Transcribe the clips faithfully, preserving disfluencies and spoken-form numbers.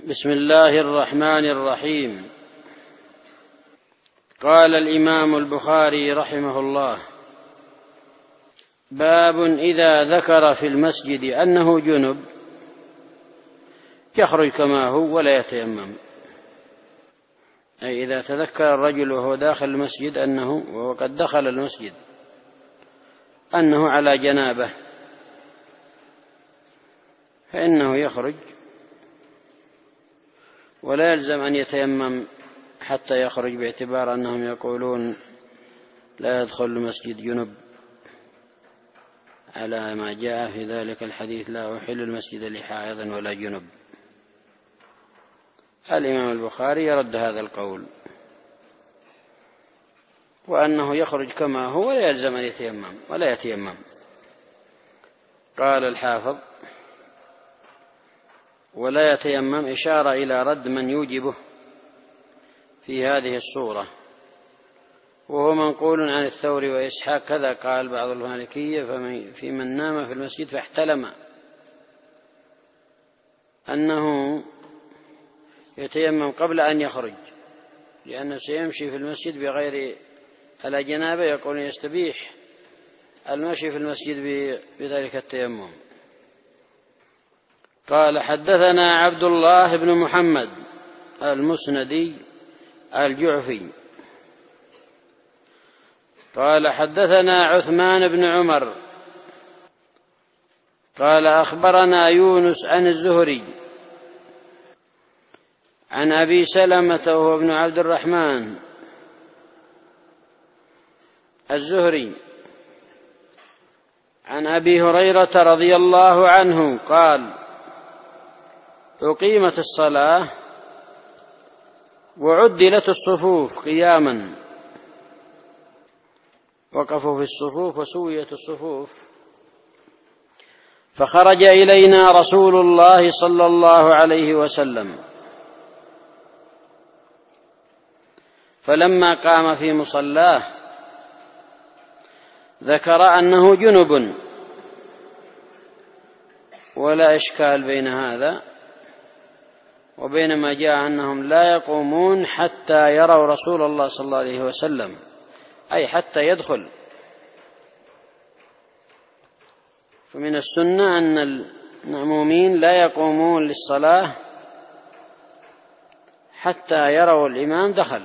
بسم الله الرحمن الرحيم. قال الإمام البخاري رحمه الله: باب إذا ذكر في المسجد أنه جنب يخرج كما هو ولا يتيمم. أي إذا تذكر الرجل وهو داخل المسجد أنه وقد دخل المسجد أنه على جنابه فإنه يخرج ولا يلزم أن يتيمم حتى يخرج، باعتبار أنهم يقولون لا يدخل المسجد جنب، على ما جاء في ذلك الحديث: لا أحل المسجد لحائض ولا جنب. الإمام البخاري يرد هذا القول، وأنه يخرج كما هو ولا يلزم أن يتيمم ولا يتيمم. قال الحافظ: ولا يتيمم إشارة إلى رد من يوجبه في هذه الصورة، وهو منقول عن الثوري وإسحاق. كذا قال بعض المالكية في من نام في المسجد فاحتلم أنه يتيمم قبل أن يخرج، لأنه سيمشي في المسجد بغير على جنابه، يقول يستبيح المشي في المسجد بذلك التيمم. قال: حدثنا عبد الله بن محمد المسندي الجعفي قال: حدثنا عثمان بن عمر قال: أخبرنا يونس عن الزهري عن أبي سلمة وهو ابن عبد الرحمن الزهري عن أبي هريرة رضي الله عنه قال: أقيمت الصلاة وعدلت الصفوف قياما، وقفوا في الصفوف وسويت الصفوف، فخرج إلينا رسول الله صلى الله عليه وسلم، فلما قام في مصلاه ذكر أنه جنب، ولا إشكال بين هذا وبين ما جاء أنهم لا يقومون حتى يروا رسول الله صلى الله عليه وسلم، أي حتى يدخل. فمن السنة أن المأمومين لا يقومون للصلاة حتى يروا الإمام دخل،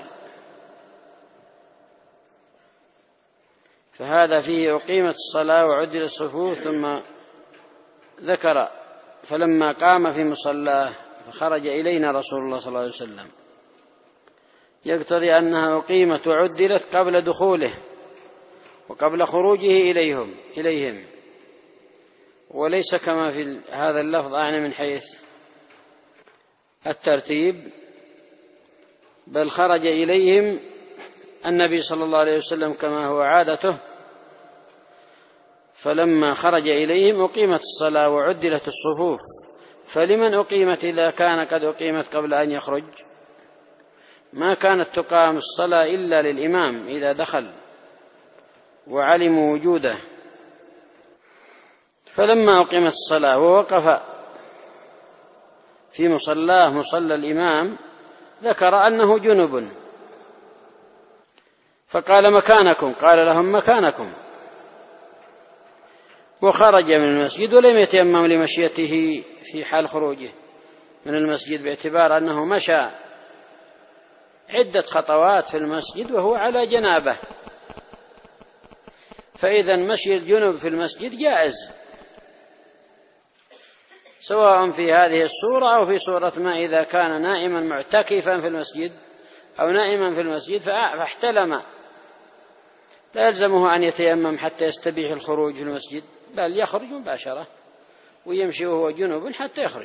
فهذا فيه أقيمت الصلاة وعدل الصفوف، ثم ذكر فلما قام في مصلاه فخرج إلينا رسول الله صلى الله عليه وسلم، يقتضي أنها أقيمت وعدلت قبل دخوله وقبل خروجه إليهم إليهم وليس كما في هذا اللفظ أعني من حيث الترتيب، بل خرج إليهم النبي صلى الله عليه وسلم كما هو عادته، فلما خرج إليهم أقيمت الصلاة وعدلت الصفوف. فلمن أقيمت إذا كان قد أقيمت قبل أن يخرج؟ ما كانت تقام الصلاة إلا للإمام إذا دخل وعلموا وجوده. فلما أقيمت الصلاة ووقف في مصلاه مصلى الإمام ذكر أنه جنب، فقال: مكانكم. قال لهم: مكانكم. وخرج من المسجد ولم يتيمم لمشيته في حال خروجه من المسجد، باعتبار أنه مشى عدة خطوات في المسجد وهو على جنابه، فإذا مشي الجنب في المسجد جائز، سواء في هذه الصورة أو في صورة ما إذا كان نائما معتكفا في المسجد أو نائما في المسجد فاحتلم، لا يلزمه أن يتيمم حتى يستبيح الخروج في المسجد، بل يخرج مباشرة ويمشي وهو جنوب حتى يخرج.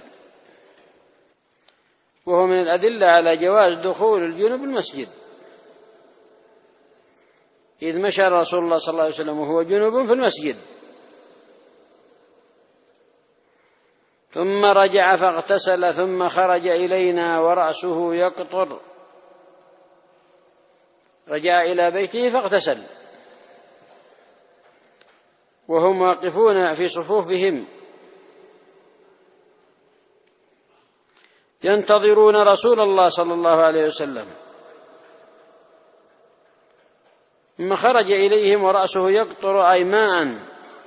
وهو من الأدلة على جواز دخول الجنوب المسجد، إذ مشى رسول الله صلى الله عليه وسلم وهو جنوب في المسجد، ثم رجع فاغتسل، ثم خرج إلينا ورأسه يقطر، رجع إلى بيته فاغتسل وهم واقفون في صفوفهم، ينتظرون رسول الله صلى الله عليه وسلم، ثم خرج إليهم ورأسه يقطر أي ماء،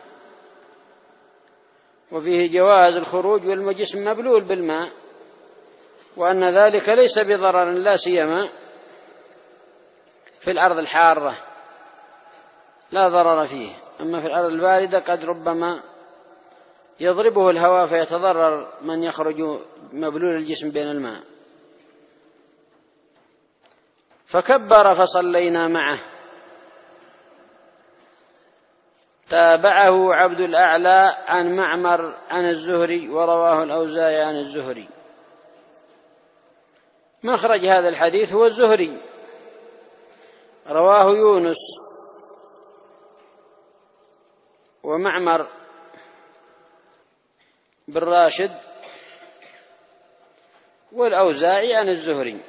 وفيه جواز الخروج والجسم مبلول بالماء، وأن ذلك ليس بضرر لا سيما في الأرض الحارة لا ضرر فيه، أما في الأرض الباردة قد ربما يضربه الهواء فيتضرر من يخرج مبلول الجسم بين الماء. فكبر فصلينا معه. تابعه عبد الأعلى عن معمر عن الزهري، ورواه الأوزاعي عن الزهري. مخرج هذا الحديث هو الزهري، رواه يونس ومعمر بن راشد والأوزاعي عن الزهري،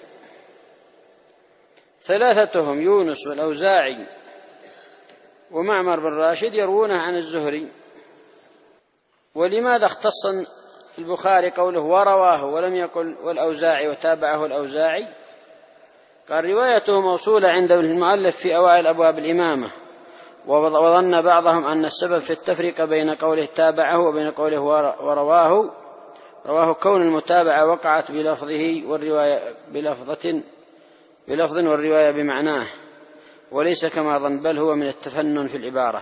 ثلاثتهم يونس والأوزاعي ومعمر بن راشد يروونه عن الزهري. ولماذا اختص البخاري قوله ورواه ولم يقل والأوزاعي وتابعه الأوزاعي؟ قال روايته موصولة عند المؤلف في أوائل أبواب الإمامة، وظن بعضهم أن السبب في التفرقة بين قوله تابعه وبين قوله ورواه رواه كون المتابعة وقعت بلفظه والرواية بلفظة بلفظ والرواية بمعناه، وليس كما ظن، بل هو من التفنن في العبارة.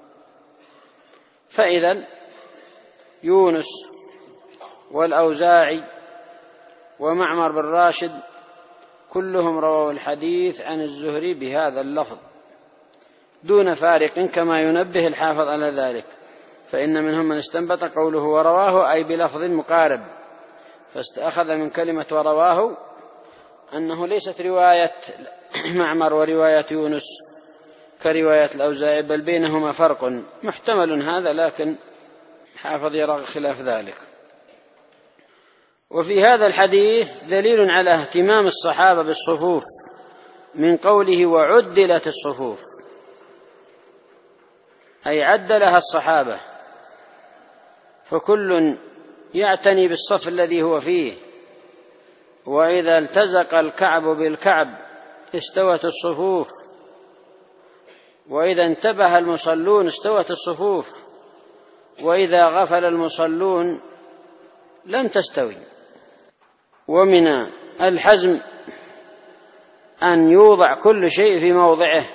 فإذا يونس والأوزاعي ومعمر بن راشد كلهم رووا الحديث عن الزهري بهذا اللفظ دون فارق، كما ينبه الحافظ على ذلك، فإن منهم من استنبط قوله ورواه أي بلفظ مقارب، فاستأخذ من كلمة ورواه أنه ليست رواية معمر ورواية يونس كرواية الأوزاعي، بل بينهما فرق محتمل هذا، لكن حافظ يرى خلاف ذلك. وفي هذا الحديث دليل على اهتمام الصحابة بالصفوف من قوله وعدلت الصفوف، أي عدلها الصحابة، فكل يعتني بالصف الذي هو فيه، وإذا التزق الكعب بالكعب استوت الصفوف، وإذا انتبه المصلون استوت الصفوف، وإذا غفل المصلون لم تستوي. ومن الحزم أن يوضع كل شيء في موضعه،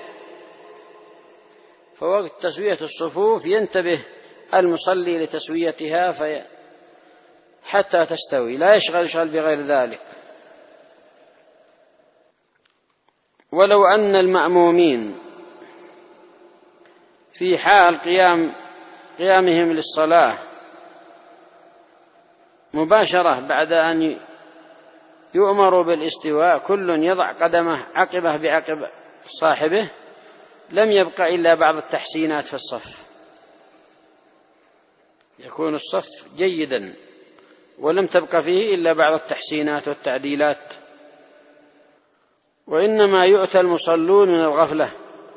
فوقت تسوية الصفوف ينتبه المصلي لتسويتها في حتى تستوي، لا يشغل شغل بغير ذلك. ولو أن المأمومين في حال قيام قيامهم للصلاة مباشرة بعد أن يؤمروا بالاستواء كل يضع قدمه عقبه بعقب صاحبه، لم يبقى إلا بعض التحسينات في الصف، يكون الصف جيدا ولم تبقى فيه إلا بعض التحسينات والتعديلات. وإنما يؤتى المصلون من الغفلة،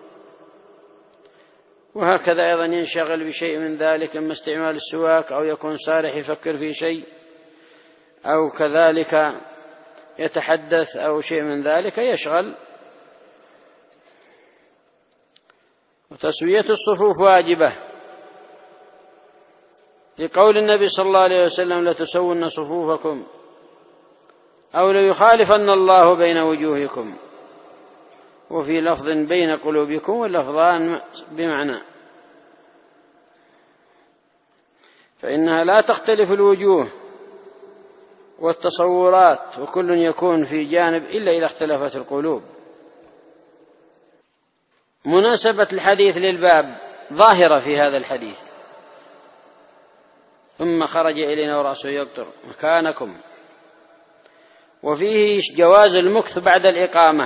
وهكذا أيضا ينشغل بشيء من ذلك، إما استعمال السواك أو يكون سارح يفكر في شيء، أو كذلك يتحدث أو شيء من ذلك يشغل. وتسوية الصفوف واجبة لقول النبي صلى الله عليه وسلم لتسون صفوفكم أو ليخالفن الله بين وجوهكم، وفي لفظ بين قلوبكم، واللفظان بمعنى، فإنها لا تختلف الوجوه والتصورات، وكل يكون في جانب إلا إذا اختلفت القلوب. مناسبة الحديث للباب ظاهرة في هذا الحديث، ثم خرج إلينا ورأسه يقطر مكانكم، وفيه جواز المكث بعد الإقامة،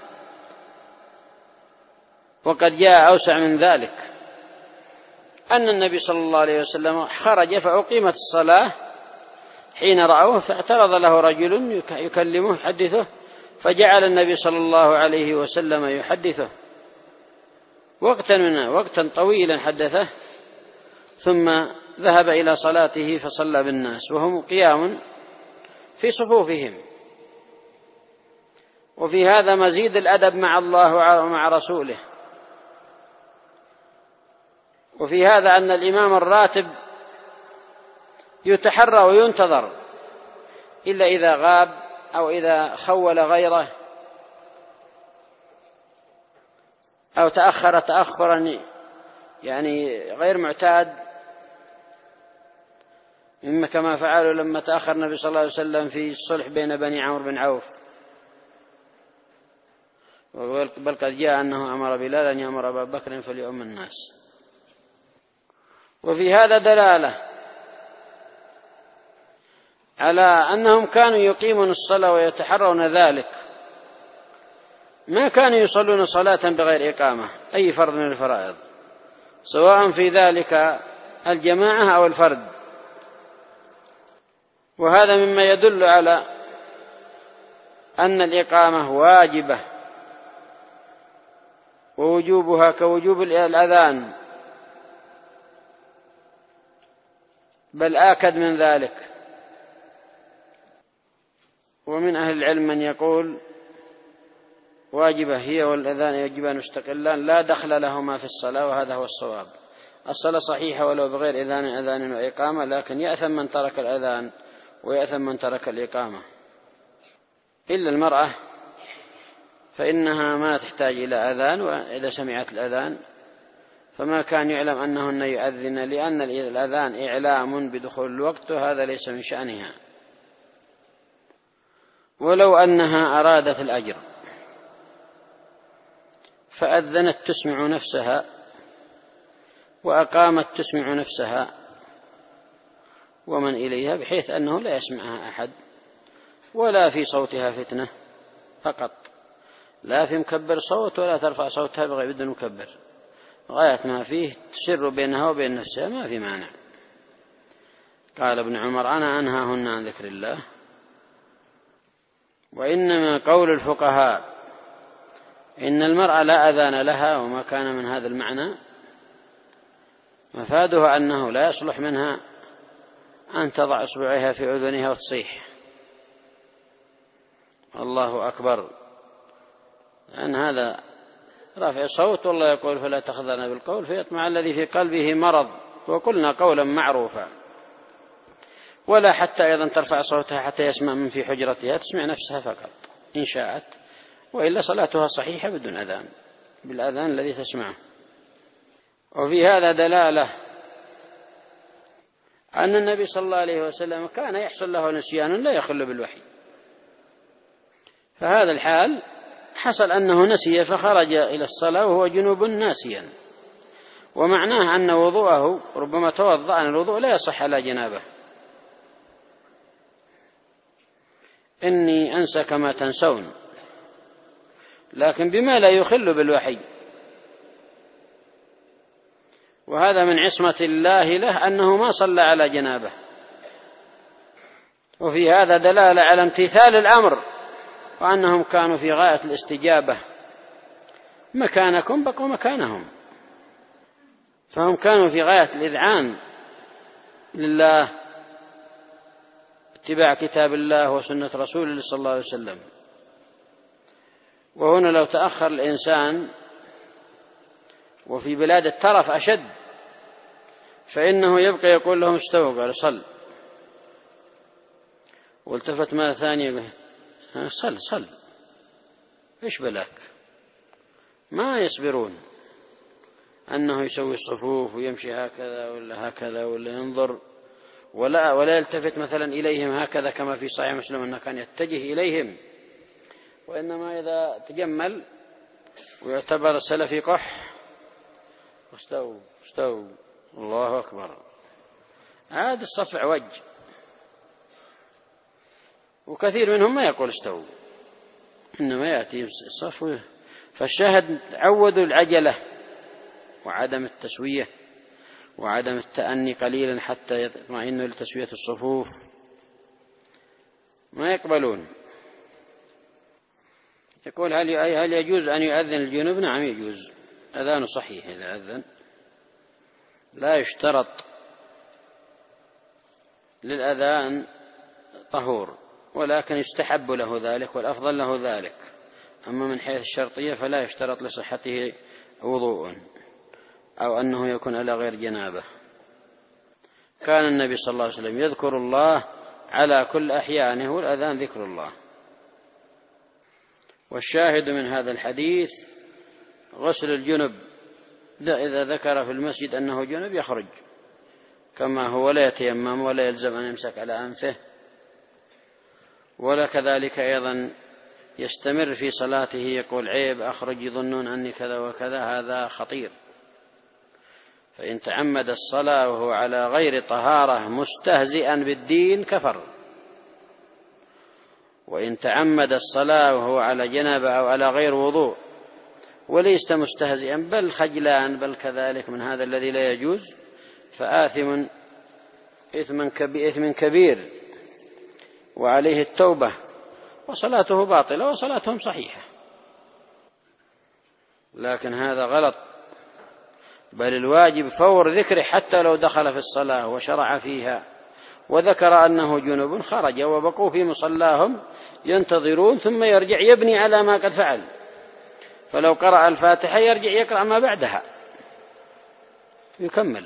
وقد جاء أوسع من ذلك أن النبي صلى الله عليه وسلم خرج فأقيمت الصلاة حين رأوه، فاعترض له رجل يكلمه يحدثه، فجعل النبي صلى الله عليه وسلم يحدثه وقتا منه وقتا طويلا حدثه، ثم ذهب إلى صلاته فصلى بالناس وهم قيام في صفوفهم. وفي هذا مزيد الأدب مع الله ومع رسوله. وفي هذا أن الإمام الراتب يتحرى وينتظر إلا إذا غاب أو إذا خول غيره أو تأخر تأخرا يعني غير معتاد، مما كما فعلوا لما تأخر النبي صلى الله عليه وسلم في الصلح بين بني عمرو بن عوف، بل قد جاء أنه أمر بلال أن يأمر أبا بكر فليؤم الناس. وفي هذا دلالة على أنهم كانوا يقيمون الصلاة ويتحرون ذلك، ما كانوا يصلون صلاة بغير إقامة أي فرض من الفرائض، سواء في ذلك الجماعة أو الفرد. وهذا مما يدل على أن الإقامة واجبة، ووجوبها كوجوب الأذان، بل آكد من ذلك. ومن أهل العلم من يقول واجبة هي والأذان يجبان مستقلان لا دخل لهما في الصلاة، وهذا هو الصواب. الصلاة صحيحة ولو بغير إذان أذان وإقامة، لكن يأثم من ترك الأذان ويأثم من ترك الإقامة، إلا المرأة فإنها ما تحتاج إلى أذان، وإذا سمعت الأذان فما كان يعلم أنهن يؤذن، لأن الأذان إعلام بدخول الوقت، وهذا ليس من شأنها. ولو أنها أرادت الأجر فأذنت تسمع نفسها وأقامت تسمع نفسها ومن إليها، بحيث أنه لا يسمعها أحد، ولا في صوتها فتنة فقط، لا في مكبر صوت ولا ترفع صوتها بغير بدون مكبر، غاية ما فيه تسر بينها وبين نفسها ما في مانع. قال ابن عمر أنا أنهاهن عن ذكر الله. وإنما قول الفقهاء إن المرأة لا أذان لها وما كان من هذا المعنى مفاده أنه لا يصلح منها أن تضع إصبعها في أذنها وتصيح الله أكبر، لأن هذا رافع صوت، والله يقول فلا تخضعن بالقول فيطمع الذي في قلبه مرض، وقلنا قولا معروفا. ولا حتى أيضا ترفع صوتها حتى يسمع من في حجرتها، تسمع نفسها فقط إن شاءت، وإلا صلاتها صحيحة بدون أذان، بالأذان الذي تسمعه. وفي هذا دلالة أن النبي صلى الله عليه وسلم كان يحصل له نسيان لا يخل بالوحي، فهذا الحال حصل أنه نسي فخرج إلى الصلاة وهو جنوب ناسيا، ومعناه أن وضوءه ربما توضأ أن الوضوء لا يصح على جنابه. إني أنسى كما تنسون، لكن بما لا يخل بالوحي، وهذا من عصمة الله له أنه ما صلى على جنابه. وفي هذا دلالة على امتثال الأمر، وأنهم كانوا في غاية الاستجابة، مكانكم بقوا مكانهم، فهم كانوا في غاية الإذعان لله، اتباع كتاب الله وسنة رسوله صلى الله عليه وسلم. وهنا لو تأخر الإنسان وفي بلاد الترف أشد، فإنه يبقى يقول لهم استووا، قال صل، والتفت مرة ثانية صل صل، إيش بلاك؟ ما يصبرون أنه يسوي الصفوف ويمشي هكذا ولا هكذا ولا ينظر ولا ولا يلتفت مثلا إليهم هكذا كما في صحيح مسلم أنه كان يتجه إليهم، وإنما إذا تجمل ويعتبر السلفي قح واستووا استووا الله أكبر، عاد الصفع وجه. وكثير منهم ما يقول استووا، إنما يأتي الصف. فالشاهد عودوا العجلة وعدم التسوية وعدم التأني قليلا حتى يطمئنوا لتسوية الصفوف، ما يقبلون. يقول هل هل يجوز أن يؤذن الجنوب؟ نعم يجوز، أذان صحيح إذا أذن، لا يشترط للأذان طهور، ولكن يستحب له ذلك والأفضل له ذلك. أما من حيث الشرطية فلا يشترط لصحته وضوء أو أنه يكون على غير جنابه. كان النبي صلى الله عليه وسلم يذكر الله على كل أحيانه، والأذان ذكر الله. والشاهد من هذا الحديث غسل الجنب إذا ذكر في المسجد أنه جنب يخرج كما هو، لا يتيمم ولا يلزم أن يمسك على أنفه، ولا كذلك أيضا يستمر في صلاته يقول عيب أخرج يظنون أني كذا وكذا، هذا خطير. فإن تعمد الصلاة وهو على غير طهارة مستهزئا بالدين كفر، وإن تعمد الصلاة وهو على جنابة أو على غير وضوء وليس مستهزئا بل خجلان بل كذلك من هذا الذي لا يجوز فآثم إثم كبير وعليه التوبة، وصلاته باطلة وصلاتهم صحيحة. لكن هذا غلط، بل الواجب فور ذكره حتى لو دخل في الصلاة وشرع فيها وذكر أنه جنوب خرج وبقوا في مصلاهم ينتظرون، ثم يرجع يبني على ما قد فعل. فلو قرأ الفاتحة يرجع يقرأ ما بعدها يكمل،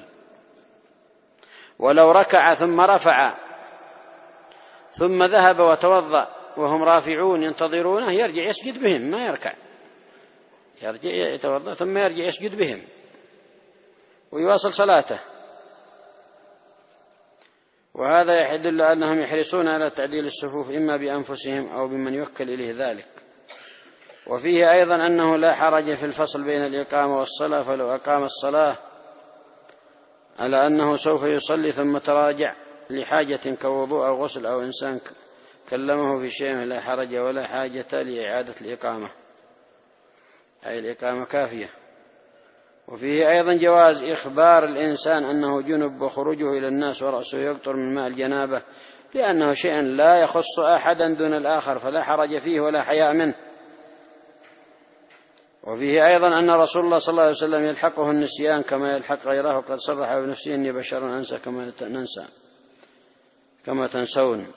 ولو ركع ثم رفع ثم ذهب وتوضأ وهم رافعون ينتظرونه يرجع يسجد بهم، ما يركع، يرجع يتوضأ ثم يرجع يسجد بهم ويواصل صلاته. وهذا يدل أنهم يحرصون على تعديل الصفوف إما بأنفسهم أو بمن يوكل إليه ذلك. وفيه أيضا أنه لا حرج في الفصل بين الإقامة والصلاة، فلو أقام الصلاة على أنه سوف يصلي ثم تراجع لحاجة كوضوء أو غسل أو إنسان كلمه في شيء لا حرج ولا حاجة لإعادة الإقامة، أي الإقامة كافية. وفيه أيضا جواز إخبار الإنسان أنه جنب وخروجه إلى الناس ورأسه يقطر من ماء الجنابة، لأنه شيء لا يخص أحدا دون الآخر فلا حرج فيه ولا حياء منه. وفيه أيضا أن رسول الله صلى الله عليه وسلم يلحقه النسيان كما يلحق غيره، قد صرح بنفسه إني بشر أنسى كما ننسى كما تنسون.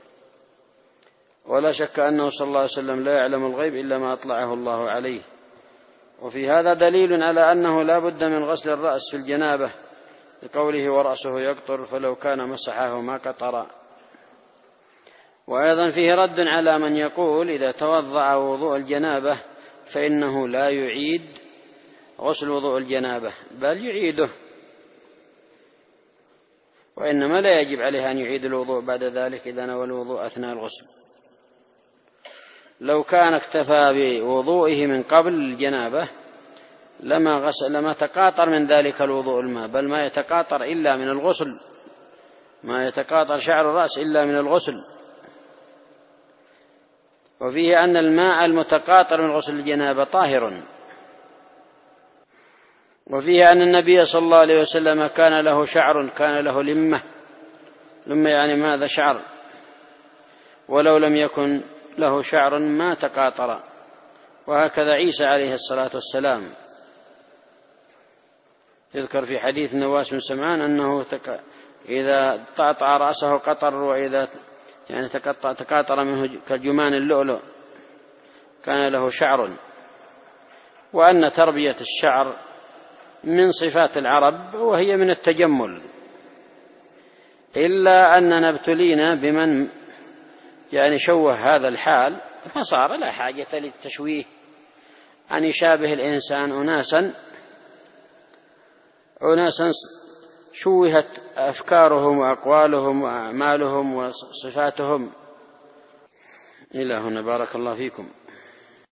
ولا شك أنه صلى الله عليه وسلم لا يعلم الغيب إلا ما أطلعه الله عليه. وفي هذا دليل على أنه لا بد من غسل الرأس في الجنابة لقوله ورأسه يقطر، فلو كان مسحه ما قطر. وأيضا فيه رد على من يقول إذا توضأ وضوء الجنابة فإنه لا يعيد غسل وضوء الجنابة بل يعيده، وإنما لا يجب عليه أن يعيد الوضوء بعد ذلك إذا نوى الوضوء أثناء الغسل. لو كان اكتفى بوضوئه من قبل الجنابة لما غسل لما تقاطر من ذلك الوضوء الماء، بل ما يتقاطر إلا من الغسل، ما يتقاطر شعر الرأس إلا من الغسل. وفيه أن الماء المتقاطر من غسل الجنابة طاهر. وفيه أن النبي صلى الله عليه وسلم كان له شعر، كان له لمة، لمة يعني ماذا شعر، ولو لم يكن له شعر ما تقاطر. وهكذا عيسى عليه الصلاة والسلام يذكر في حديث نواس بن سمعان أنه تك... إذا طعطع رأسه قطر، وإذا يعني تقاطر منه كالجمان اللؤلؤ كان له شعر. وأن تربية الشعر من صفات العرب وهي من التجمل، إلا أننا ابتلينا بمن يعني شوه هذا الحال فصار لا حاجة للتشويه أن يشابه الإنسان أناسا أناسا شوهت أفكارهم وأقوالهم وأعمالهم وصفاتهم. إلى هنا بارك الله فيكم.